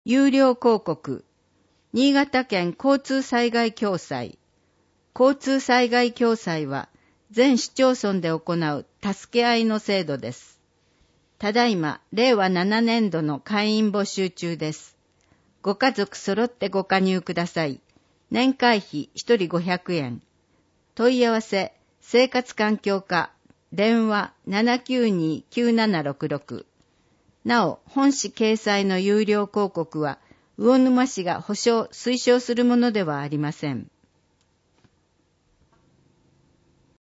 有料広告。新潟県交通災害共済。交通災害共済は全市町村で行う助け合いの制度です。ただいま令和7年度の会員募集中です。ご家族揃ってご加入ください。年会費1人500円。問い合わせ、生活環境課、電話 792-9766。なお、本誌掲載の有料広告は、魚沼市が保証・推奨するものではありません。